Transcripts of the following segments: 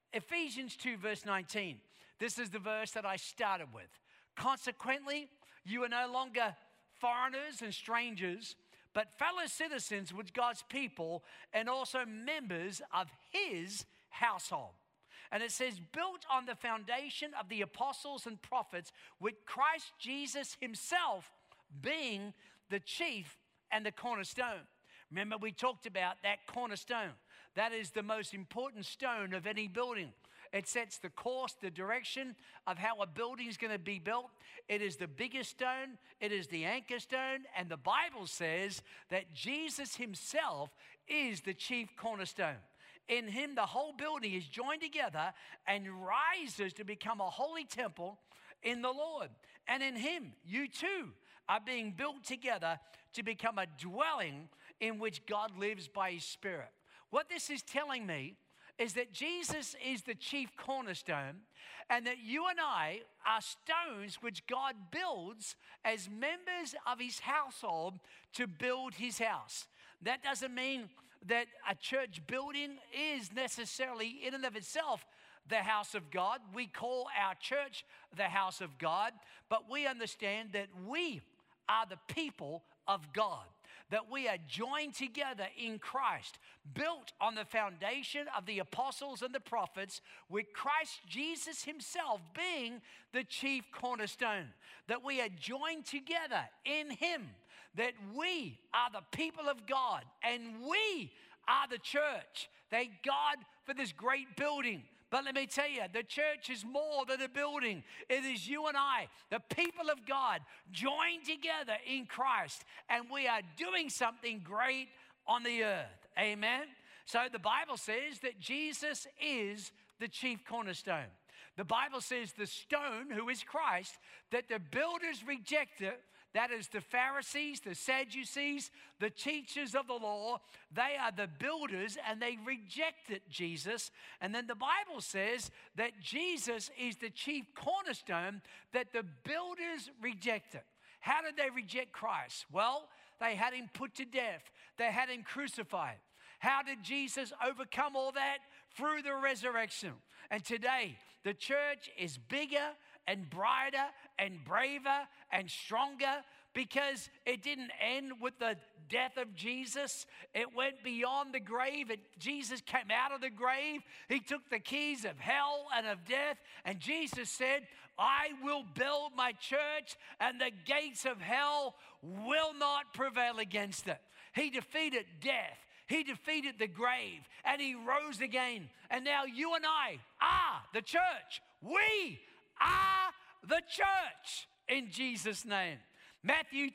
Ephesians 2 verse 19. This is the verse that I started with. Consequently, you are no longer foreigners and strangers, but fellow citizens with God's people and also members of his household. And it says, built on the foundation of the apostles and prophets, with Christ Jesus himself being the chief and the cornerstone. Remember, we talked about that cornerstone. That is the most important stone of any building. It sets the course, the direction of how a building is going to be built. It is the biggest stone. It is the anchor stone. And the Bible says that Jesus himself is the chief cornerstone. In him, the whole building is joined together and rises to become a holy temple in the Lord. And in him, you too are being built together to become a dwelling in which God lives by his Spirit. What this is telling me is that Jesus is the chief cornerstone and that you and I are stones which God builds as members of his household to build his house. That doesn't mean that a church building is necessarily in and of itself the house of God. We call our church the house of God, but we understand that we are the people of God, that we are joined together in Christ, built on the foundation of the apostles and the prophets, with Christ Jesus himself being the chief cornerstone, that we are joined together in him, that we are the people of God and we are the church. Thank God for this great building. But let me tell you, the church is more than a building. It is you and I, the people of God, joined together in Christ. And we are doing something great on the earth. Amen? So the Bible says that Jesus is the chief cornerstone. The Bible says the stone, who is Christ, that the builders rejected. That is the Pharisees, the Sadducees, the teachers of the law. They are the builders and they rejected Jesus. And then the Bible says that Jesus is the chief cornerstone that the builders rejected. How did they reject Christ? Well, they had him put to death. They had him crucified. How did Jesus overcome all that? Through the resurrection. And today, the church is bigger and brighter and braver and stronger because it didn't end with the death of Jesus. It went beyond the grave. Jesus came out of the grave. He took the keys of hell and of death. And Jesus said, I will build my church and the gates of hell will not prevail against it. He defeated death. He defeated the grave and he rose again. And now you and I are the church. We are the church in Jesus' name. Matthew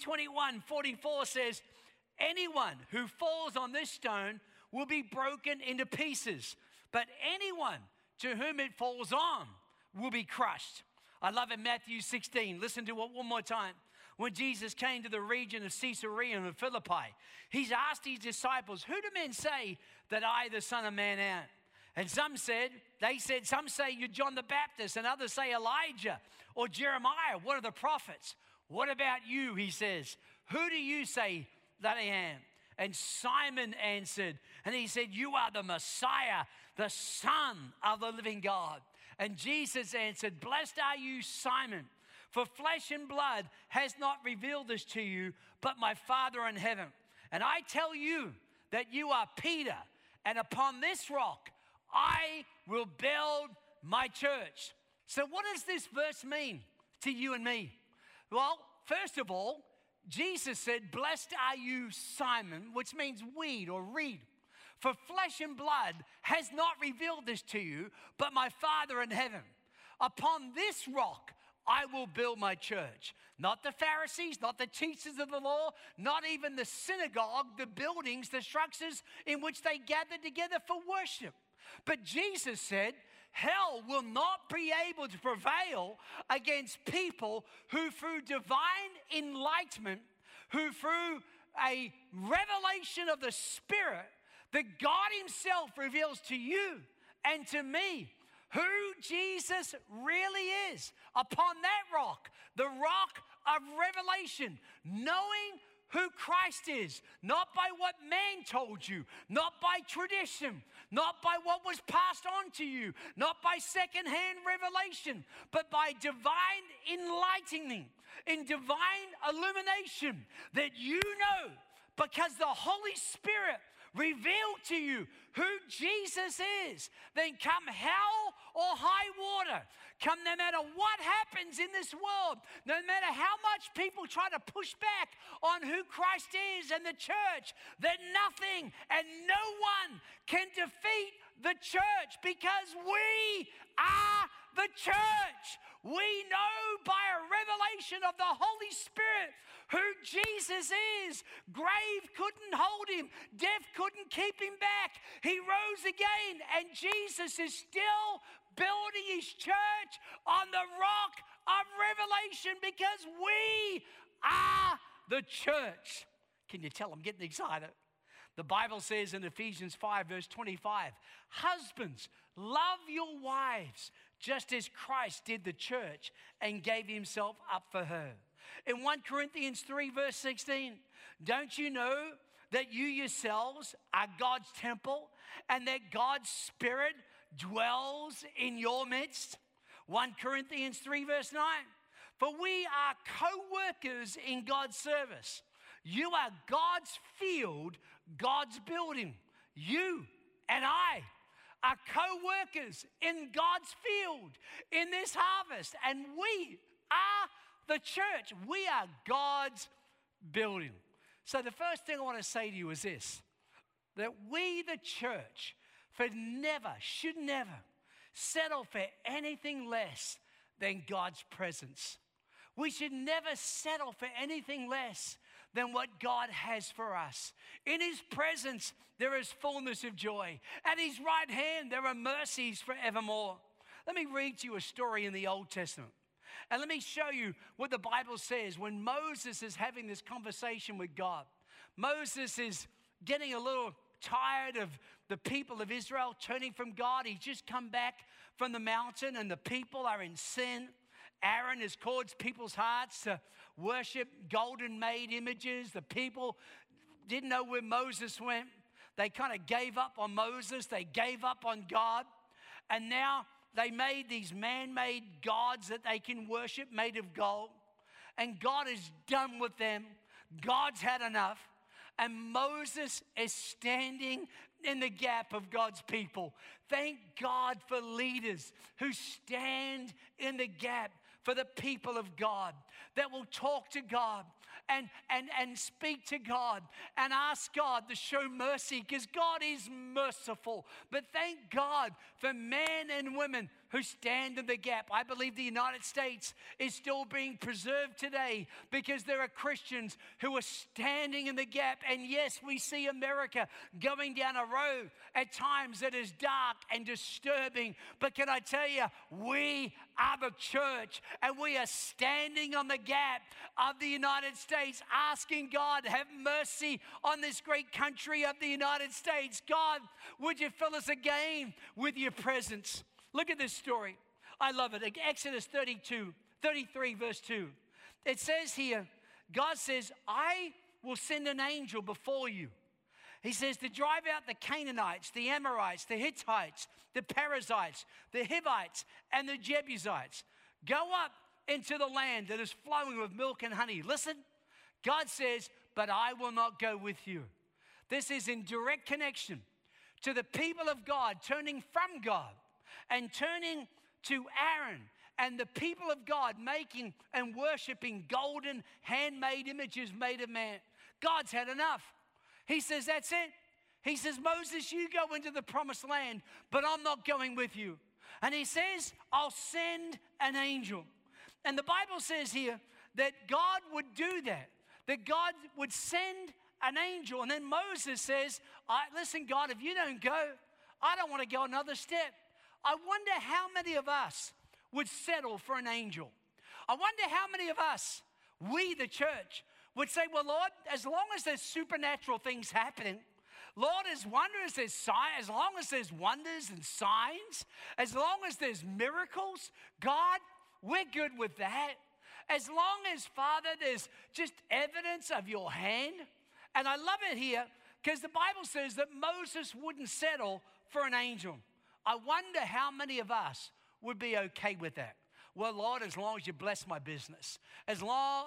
21:44 says, anyone who falls on this stone will be broken into pieces, but anyone to whom it falls on will be crushed. I love in Matthew 16. Listen to it one more time. When Jesus came to the region of Caesarea and Philippi, he's asked his disciples, who do men say that I, the Son of Man, am? And some said, some say you're John the Baptist, and others say Elijah or Jeremiah, one of the prophets. What about you, he says? Who do you say that I am? And Simon answered, and he said, you are the Messiah, the Son of the living God. And Jesus answered, blessed are you, Simon, for flesh and blood has not revealed this to you, but my Father in heaven. And I tell you that you are Peter, and upon this rock I will build my church. So what does this verse mean to you and me? Well, first of all, Jesus said, blessed are you, Simon, which means weed or reed. For flesh and blood has not revealed this to you, but my Father in heaven. Upon this rock I will build my church. Not the Pharisees, not the teachers of the law, not even the synagogue, the buildings, the structures in which they gathered together for worship. But Jesus said, hell will not be able to prevail against people who through divine enlightenment, who through a revelation of the Spirit, that God himself reveals to you and to me who Jesus really is. Upon that rock, the rock of revelation, knowing who Christ is, not by what man told you, not by tradition, not by what was passed on to you, not by secondhand revelation, but by divine enlightening, in divine illumination, that you know, because the Holy Spirit revealed to you who Jesus is, then come hell or high water, come no matter what happens in this world, no matter how much people try to push back on who Christ is and the church, that nothing and no one can defeat the church, because we are the church. We know by a revelation of the Holy Spirit who Jesus is. Grave couldn't hold him. Death couldn't keep him back. He rose again, and Jesus is still building his church on the rock of revelation, because we are the church. Can you tell I'm getting excited? The Bible says in Ephesians 5, verse 25, husbands, love your wives just as Christ did the church and gave himself up for her. In 1 Corinthians 3, verse 16, don't you know that you yourselves are God's temple and that God's Spirit dwells in your midst? 1 Corinthians 3, verse 9, for we are co-workers in God's service. You are God's field, God's building. You and I are co-workers in God's field, in this harvest. And we are the church. We are God's building. So the first thing I want to say to you is this, that we, the church, should never settle for anything less than God's presence. We should never settle for anything less than what God has for us. In his presence, there is fullness of joy. At his right hand, there are mercies forevermore. Let me read to you a story in the Old Testament. And let me show you what the Bible says when Moses is having this conversation with God. Moses is getting a little tired of the people of Israel turning from God. He's just come back from the mountain and the people are in sin. Aaron has caused people's hearts to worship golden-made images. The people didn't know where Moses went. They kind of gave up on Moses. They gave up on God. And now they made these man-made gods that they can worship made of gold. And God is done with them. God's had enough. And Moses is standing in the gap of God's people. Thank God for leaders who stand in the gap for the people of God, that will talk to God and speak to God and ask God to show mercy, because God is merciful. But thank God for men and women who stand in the gap. I believe the United States is still being preserved today because there are Christians who are standing in the gap. And yes, we see America going down a road at times that is dark and disturbing. But can I tell you, we are the church, and we are standing on the gap of the United States, asking God to have mercy on this great country of the United States. God, would you fill us again with your presence? Look at this story. I love it. Exodus 33, verse 2. It says here, God says, I will send an angel before you. He says to drive out the Canaanites, the Amorites, the Hittites, the Perizzites, the Hivites, and the Jebusites. Go up into the land that is flowing with milk and honey. Listen, God says, but I will not go with you. This is in direct connection to the people of God turning from God and turning to Aaron and the people of God making and worshiping golden handmade images made of man. God's had enough. He says, that's it. He says, Moses, you go into the promised land, but I'm not going with you. And he says, I'll send an angel. And the Bible says here that God would do that God would send an angel. And then Moses says, listen, God, if you don't go, I don't want to go another step. I wonder how many of us would settle for an angel. I wonder how many of us, we the church, would say, well, Lord, as long as there's supernatural things happening, Lord, as long as there's wonders and signs, as long as there's miracles, God, we're good with that. As long as, Father, there's just evidence of your hand. And I love it here because the Bible says that Moses wouldn't settle for an angel. I wonder how many of us would be okay with that. Well, Lord, as long as you bless my business, as long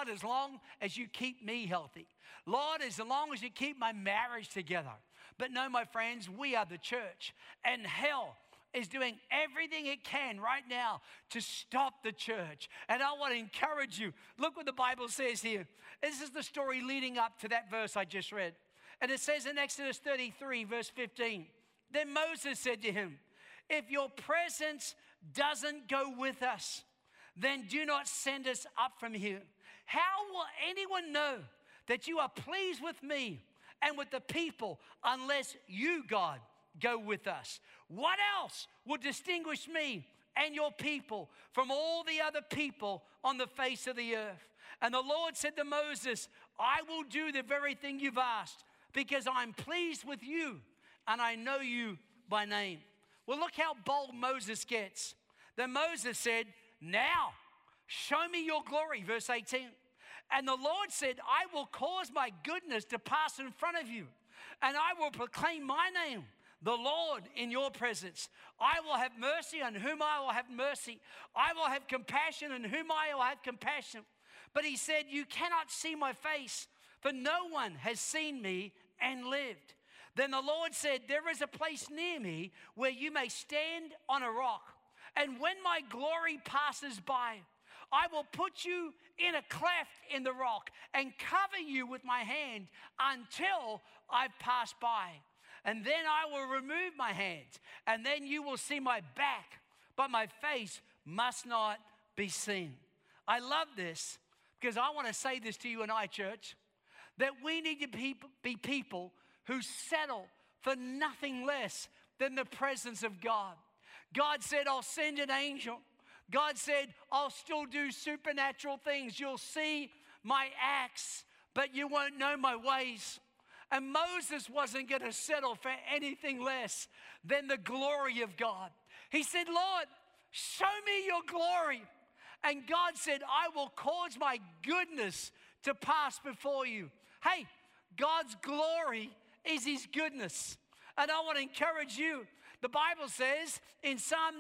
as you keep me healthy, Lord, as long as you keep my marriage together. But no, my friends, we are the church, and hell is doing everything it can right now to stop the church. And I want to encourage you. Look what the Bible says here. This is the story leading up to that verse I just read. And it says in Exodus 33, verse 15, then Moses said to him, if your presence doesn't go with us, then do not send us up from here. How will anyone know that you are pleased with me and with the people unless you, God, go with us? What else will distinguish me and your people from all the other people on the face of the earth? And the Lord said to Moses, I will do the very thing you've asked, because I'm pleased with you and I know you by name. Well, look how bold Moses gets. Then Moses said, now show me your glory, verse 18. And the Lord said, I will cause my goodness to pass in front of you, and I will proclaim my name, the Lord, in your presence. I will have mercy on whom I will have mercy. I will have compassion on whom I will have compassion. But he said, you cannot see my face, for no one has seen me and lived. Then the Lord said, there is a place near me where you may stand on a rock. And when my glory passes by, I will put you in a cleft in the rock and cover you with my hand until I've passed by. And then I will remove my hand, and then you will see my back, but my face must not be seen. I love this because I want to say this to you and I, church, that we need to be people who settle for nothing less than the presence of God. God said, I'll send an angel. God said, I'll still do supernatural things. You'll see my acts, but you won't know my ways. And Moses wasn't going to settle for anything less than the glory of God. He said, Lord, show me your glory. And God said, I will cause my goodness to pass before you. Hey, God's glory is his goodness. And I want to encourage you. The Bible says in Psalm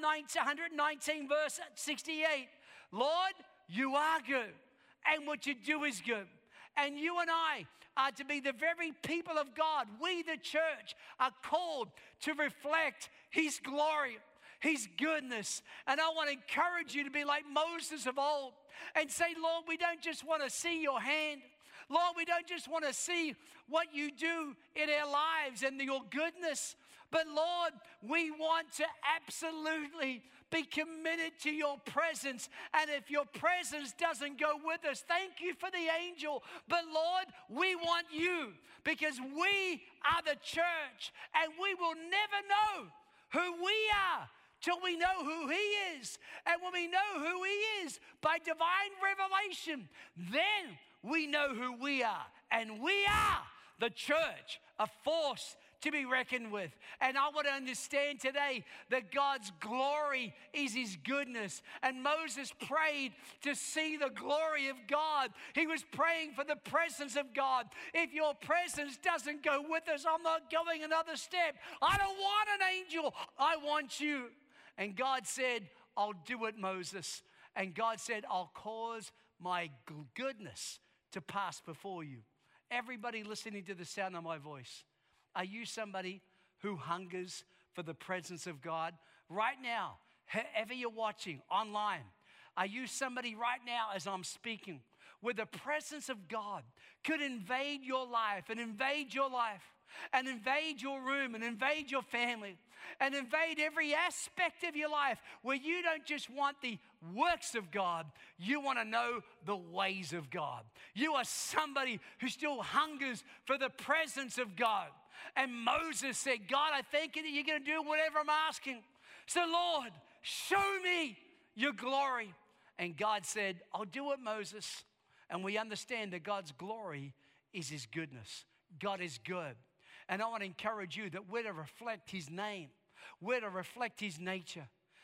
119, verse 68, Lord, you are good, and what you do is good. And you and I are to be the very people of God. We, the church, are called to reflect his glory, his goodness. And I want to encourage you to be like Moses of old and say, Lord, we don't just want to see your hand. Lord, we don't just want to see what you do in our lives and your goodness, but Lord, we want to absolutely be committed to your presence. And if your presence doesn't go with us, thank you for the angel. But Lord, we want you, because we are the church, and we will never know who we are till we know who he is. And when we know who he is by divine revelation, then we know who we are. And we are the church, a force to be reckoned with. And I want to understand today that God's glory is his goodness. And Moses prayed to see the glory of God. He was praying for the presence of God. If your presence doesn't go with us, I'm not going another step. I don't want an angel. I want you. And God said, I'll do it, Moses. And God said, I'll cause my goodness to pass before you. Everybody listening to the sound of my voice, are you somebody who hungers for the presence of God? Right now, whoever you're watching online, are you somebody right now as I'm speaking where the presence of God could invade your life and invade your life and invade your room and invade your family and invade every aspect of your life, where you don't just want the works of God, you want to know the ways of God. You are somebody who still hungers for the presence of God. And Moses said, God, I thank you that you're going to do whatever I'm asking. So Lord, show me your glory. And God said, I'll do it, Moses. And we understand that God's glory is his goodness. God is good. And I want to encourage you that we're to reflect his name. We're to reflect his nature.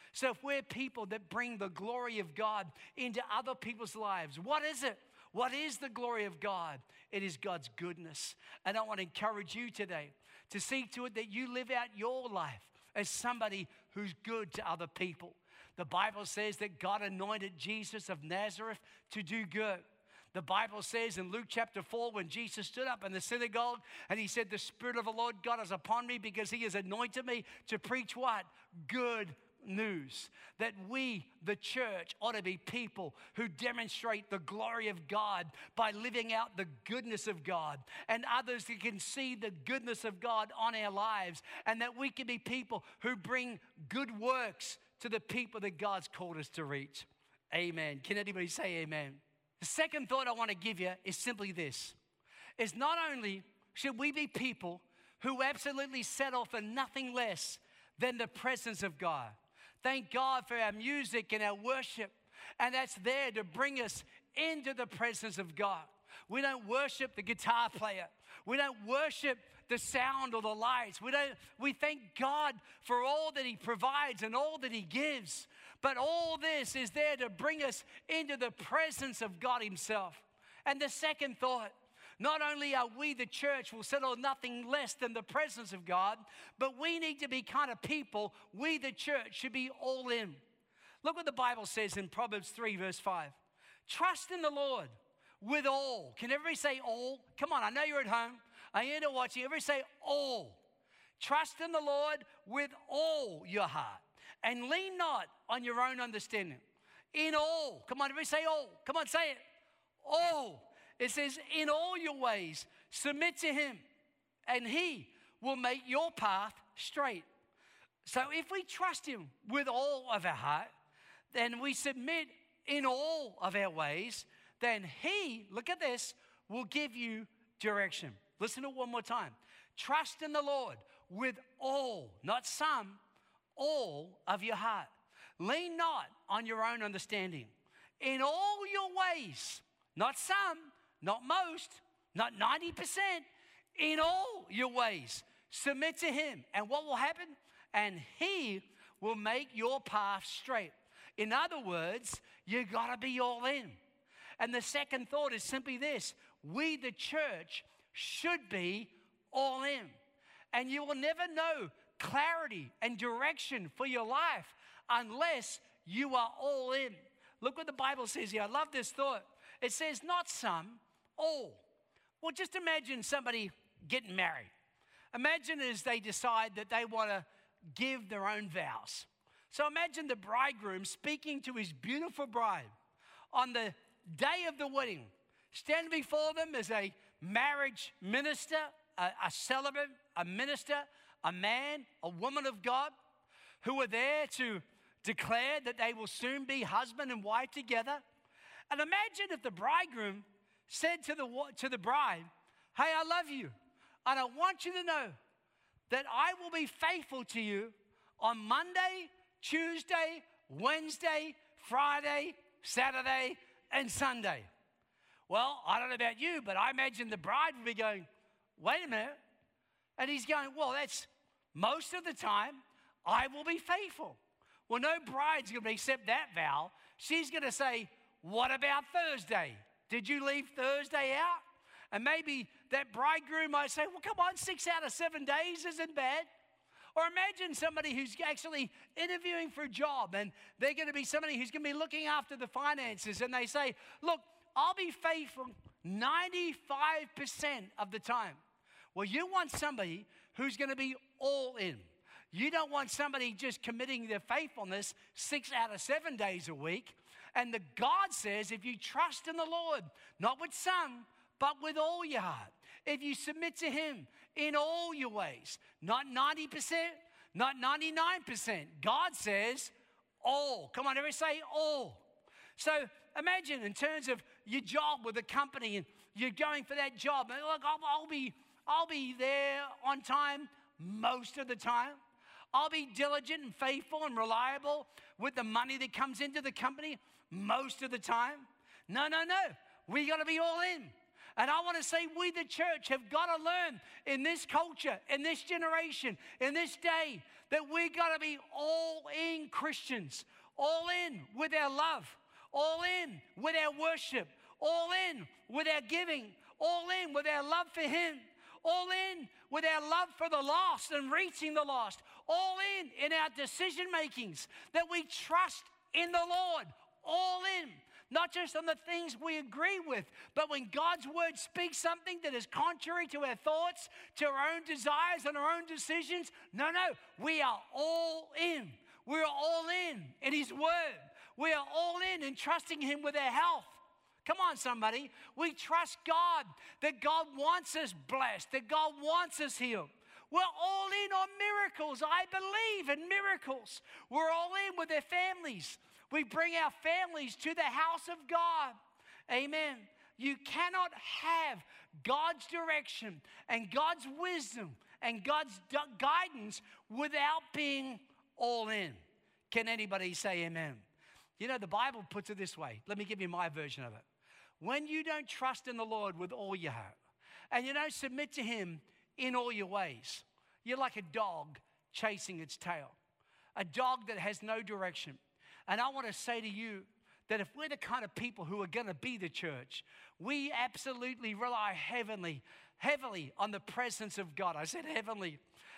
So if we're people that bring the glory of God into other people's lives, what is it? What is the glory of God? It is God's goodness. And I want to encourage you today to see to it that you live out your life as somebody who's good to other people. The Bible says that God anointed Jesus of Nazareth to do good. The Bible says in Luke chapter 4, when Jesus stood up in the synagogue and he said, the Spirit of the Lord God is upon me because he has anointed me to preach what? Good news. That we, the church, ought to be people who demonstrate the glory of God by living out the goodness of God, and others that can see the goodness of God on our lives, and that we can be people who bring good works to the people that God's called us to reach. Amen. Can anybody say amen? The second thought I want to give you is simply this. Is not only should we be people who absolutely settle for nothing less than the presence of God. Thank God for our music and our worship. And that's there to bring us into the presence of God. We don't worship the guitar player. We don't worship the sound or the lights. We thank God for all that he provides and all that he gives. But all this is there to bring us into the presence of God himself. And the second thought, not only are we, the church, will settle nothing less than the presence of God, but we need to be kind of people, we, the church, should be all in. Look what the Bible says in Proverbs 3, verse 5. Trust in the Lord with all. Can everybody say all? Come on, I know you're at home. I hear to watching. Everybody say all. Trust in the Lord with all your heart, and lean not on your own understanding. In all. Come on, everybody say all. Come on, say it. All. It says, in all your ways, submit to him, and he will make your path straight. So if we trust him with all of our heart, then we submit in all of our ways, then he, look at this, will give you direction. Listen to it one more time. Trust in the Lord with all, not some, all of your heart. Lean not on your own understanding. In all your ways, not some, not most, not 90%, in all your ways, submit to him. And what will happen? And he will make your path straight. In other words, you got to be all in. And the second thought is simply this. We, the church, should be all in. And you will never know clarity and direction for your life unless you are all in. Look what the Bible says here. I love this thought. It says, not some, all. Well, just imagine somebody getting married. Imagine as they decide that they want to give their own vows. So imagine the bridegroom speaking to his beautiful bride on the day of the wedding, standing before them as a marriage minister, a celebrant, a minister, a man, a woman of God, who are there to declare that they will soon be husband and wife together. And imagine if the bridegroom said to the bride, hey, I love you, and I want you to know that I will be faithful to you on Monday, Tuesday, Wednesday, Friday, Saturday, and Sunday. Well, I don't know about you, but I imagine the bride would be going, wait a minute. And he's going, well, that's most of the time I will be faithful. Well, no bride's going to accept that vow. She's going to say, what about Thursday? Did you leave Thursday out? And maybe that bridegroom might say, well, come on, 6 out of 7 days isn't bad. Or imagine somebody who's actually interviewing for a job, and they're going to be somebody who's going to be looking after the finances, and they say, look, I'll be faithful 95% of the time. Well, you want somebody who's going to be all in. You don't want somebody just committing their faithfulness 6 out of 7 days a week. And the God says, if you trust in the Lord, not with some, but with all your heart, if you submit to him in all your ways, not 90%, not 99%, God says all. Come on, everybody say all. So imagine in terms of your job with a company, and you're going for that job. And look, I'll be there on time most of the time. I'll be diligent and faithful and reliable with the money that comes into the company most of the time. No. We got to be all in. And I want to say we, the church, have got to learn in this culture, in this generation, in this day, that we got to be all in Christians, all in with our love, all in with our worship, all in with our giving, all in with our love for Him, all in with our love for the lost and reaching the lost, all in our decision makings, that we trust in the Lord, all in. Not just on the things we agree with, but when God's word speaks something that is contrary to our thoughts, to our own desires and our own decisions, no, we are all in. We're all in His word. We are all in trusting Him with our health. Come on, somebody. We trust God, that God wants us blessed, that God wants us healed. We're all in on miracles. I believe in miracles. We're all in with their families. We bring our families to the house of God. Amen. You cannot have God's direction and God's wisdom and God's guidance without being all in. Can anybody say amen? You know, the Bible puts it this way. Let me give you my version of it. When you don't trust in the Lord with all your heart and you don't submit to Him in all your ways, you're like a dog chasing its tail, a dog that has no direction. And I want to say to you that if we're the kind of people who are going to be the church, we absolutely rely heavily on the presence of God. I said heavily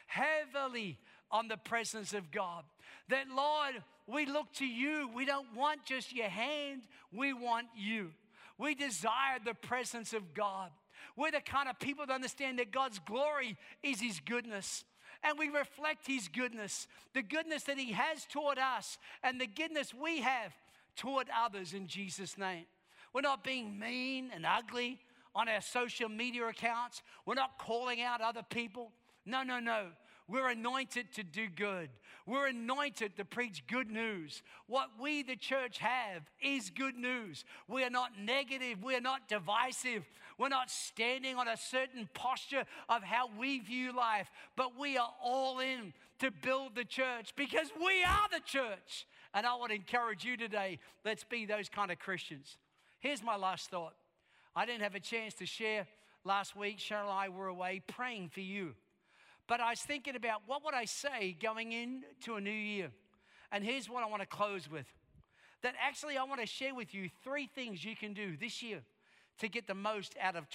on the presence of God. That, Lord, we look to you. We don't want just your hand. We want you. We desire the presence of God. We're the kind of people that understand that God's glory is His goodness. And we reflect His goodness, the goodness that He has toward us and the goodness we have toward others in Jesus' name. We're not being mean and ugly on our social media accounts. We're not calling out other people. No. We're anointed to do good. We're anointed to preach good news. What we, the church, have is good news. We are not negative. We are not divisive. We're not standing on a certain posture of how we view life, but we are all in to build the church because we are the church. And I want to encourage you today, let's be those kind of Christians. Here's my last thought. I didn't have a chance to share last week. Cheryl and I were away praying for you. But I was thinking about what would I say going into a new year. And here's what I want to close with. That actually I want to share with you 3 things you can do this year to get the most out of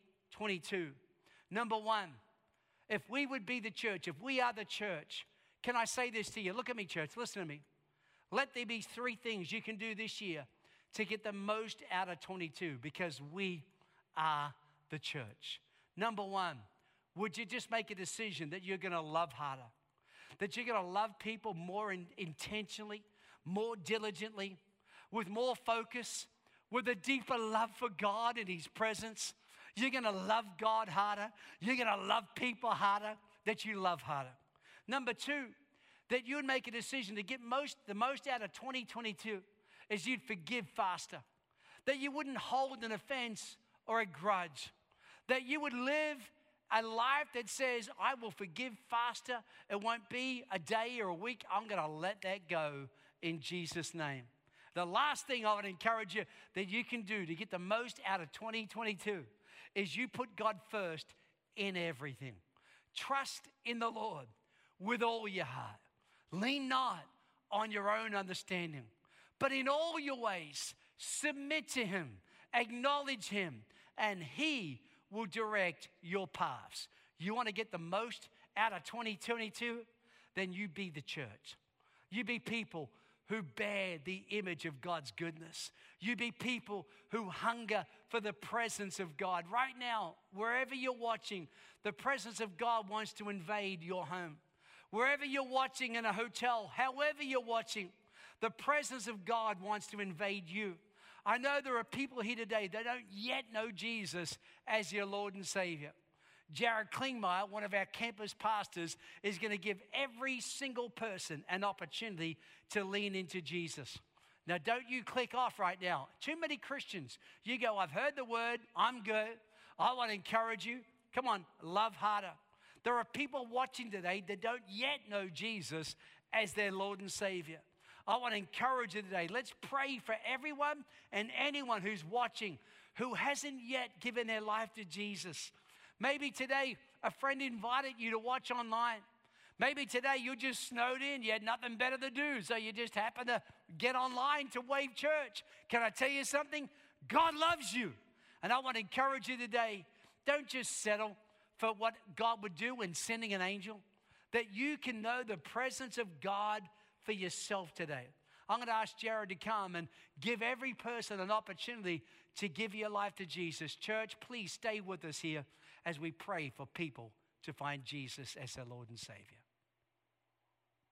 2022. Number 1, if we would be the church, if we are the church, can I say this to you? Look at me, church. Listen to me. Let there be 3 things you can do this year to get the most out of 22 because we are the church. Number 1, would you just make a decision that you're going to love harder? That you're going to love people more intentionally, more diligently, with more focus, with a deeper love for God and His presence. You're going to love God harder. You're going to love people harder, that you love harder. Number 2, that you would make a decision to get the most out of 2022 is you'd forgive faster. That you wouldn't hold an offense or a grudge. That you would live a life that says, I will forgive faster. It won't be a day or a week. I'm going to let that go in Jesus' name. The last thing I would encourage you that you can do to get the most out of 2022 is you put God first in everything. Trust in the Lord with all your heart. Lean not on your own understanding, but in all your ways, submit to Him, acknowledge Him, and He will direct your paths. You want to get the most out of 2022? Then you be the church. You be people who bear the image of God's goodness. You be people who hunger for the presence of God. Right now, wherever you're watching, the presence of God wants to invade your home. Wherever you're watching in a hotel, however you're watching, the presence of God wants to invade you. I know there are people here today that don't yet know Jesus as your Lord and Savior. Jared Klingmeyer, one of our campus pastors, is going to give every single person an opportunity to lean into Jesus. Now, don't you click off right now. Too many Christians. You go, I've heard the word. I'm good. I want to encourage you. Come on, love harder. There are people watching today that don't yet know Jesus as their Lord and Savior. I want to encourage you today. Let's pray for everyone and anyone who's watching who hasn't yet given their life to Jesus. Maybe today a friend invited you to watch online. Maybe today you just snowed in. You had nothing better to do, so you just happened to get online to Wave Church. Can I tell you something? God loves you. And I want to encourage you today, don't just settle for what God would do in sending an angel, that you can know the presence of God for yourself today. I'm going to ask Jared to come and give every person an opportunity to give your life to Jesus. Church, please stay with us here as we pray for people to find Jesus as their Lord and Savior.